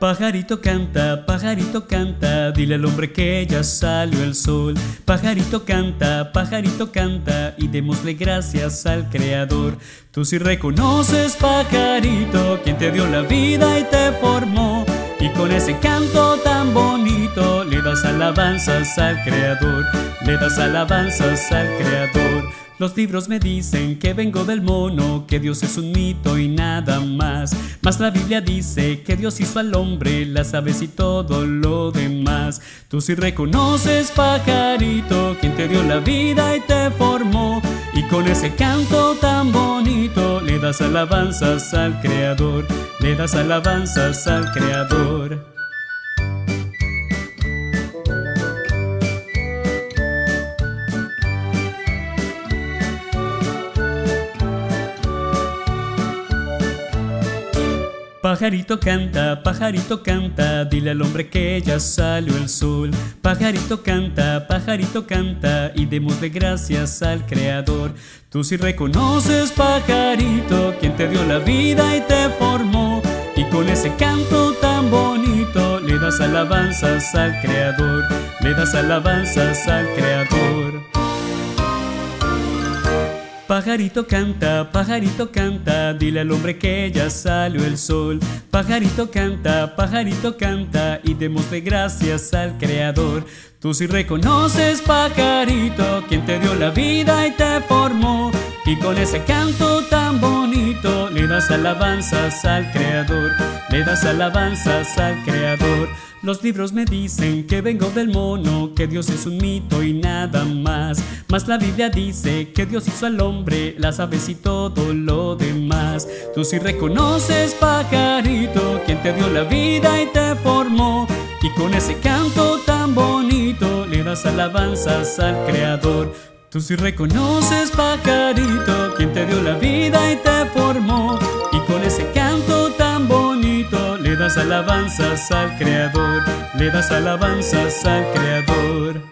pajarito canta, dile al hombre que ya salió el sol. Pajarito canta, y démosle gracias al Creador. Tú sí reconoces, pajarito, quien te dio la vida y te formó, y con ese canto tan bonito le das alabanzas al Creador, le das alabanzas al Creador. Los libros me dicen que vengo del mono, que Dios es un mito y nada más. Mas la Biblia dice que Dios hizo al hombre, las aves y todo lo demás. Tú sí reconoces, pajarito, quien te dio la vida y te formó, y con ese canto tan bonito le das alabanzas al Creador, le das alabanzas al Creador. Pajarito canta, dile al hombre que ya salió el sol. Pajarito canta, y démosle gracias al Creador. Tú sí reconoces, pajarito, quien te dio la vida y te formó, y con ese canto tan bonito le das alabanzas al Creador, le das alabanzas al Creador. Pajarito canta, dile al hombre que ya salió el sol. Pajarito canta, y démosle gracias al Creador. Tú sí reconoces, pajarito, quien te dio la vida y te formó, y con ese canto tan bonito le das alabanzas al Creador, le das alabanzas al Creador. Los libros me dicen que vengo del mono, que Dios es un mito y nada más. Mas la Biblia dice que Dios hizo al hombre, las aves y todo lo demás. Tú sí reconoces, pajarito, quien te dio la vida y te formó, y con ese canto tan bonito le das alabanzas al Creador. Tú sí reconoces, pajarito, quien te dio la vida y te formó, y con ese canto tan bonito le das alabanzas al Creador, le das alabanzas al Creador.